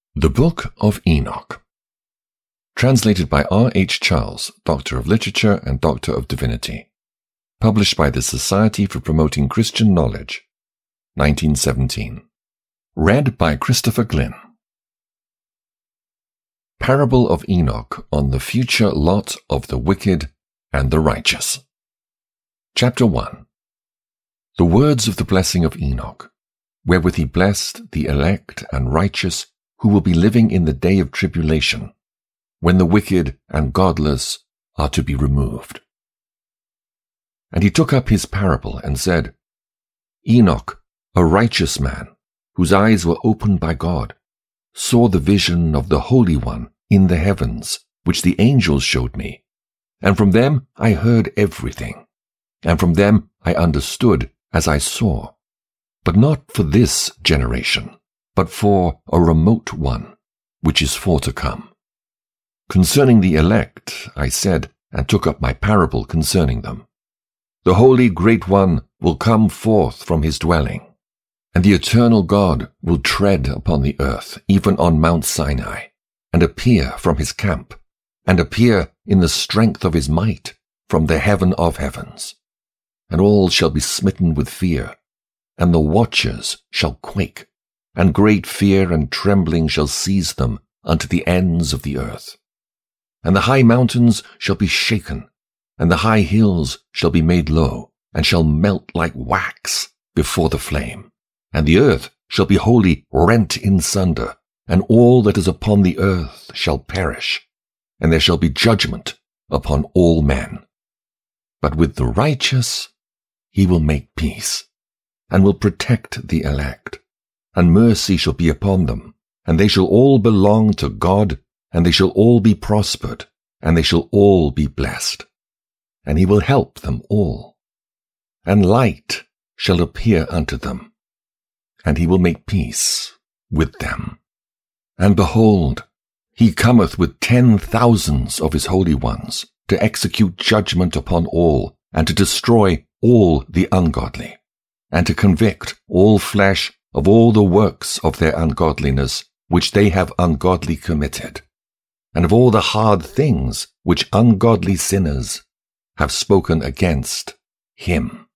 The Book of Enoch. Translated by R. H. Charles, Doctor of Literature and Doctor of Divinity. Published by the Society for Promoting Christian Knowledge, 1917. Read by Christopher Glynn. Parable of Enoch on the future lot of the wicked and the righteous. Chapter 1. The words of the blessing of Enoch, wherewith he blessed the elect and righteous who will be living in the day of tribulation, when the wicked and godless are to be removed. And he took up his parable and said, Enoch, a righteous man, whose eyes were opened by God, saw the vision of the Holy One in the heavens, which the angels showed me. And from them I heard everything, and from them I understood as I saw, but not for this generation, but for a remote one, which is for to come. Concerning the elect, I said, and took up my parable concerning them. The Holy Great One will come forth from his dwelling, and the eternal God will tread upon the earth, even on Mount Sinai, and appear from his camp, and appear in the strength of his might from the heaven of heavens. And all shall be smitten with fear, and the watchers shall quake, and great fear and trembling shall seize them unto the ends of the earth. And the high mountains shall be shaken, and the high hills shall be made low, and shall melt like wax before the flame. And the earth shall be wholly rent in sunder, and all that is upon the earth shall perish, and there shall be judgment upon all men. But with the righteous he will make peace, and will protect the elect, and mercy shall be upon them, and they shall all belong to God, and they shall all be prospered, and they shall all be blessed. And he will help them all. And light shall appear unto them, and he will make peace with them. And behold, he cometh with 10,000s of his holy ones, to execute judgment upon all, and to destroy all the ungodly, and to convict all flesh of all the works of their ungodliness which they have ungodly committed, and of all the hard things which ungodly sinners have spoken against him.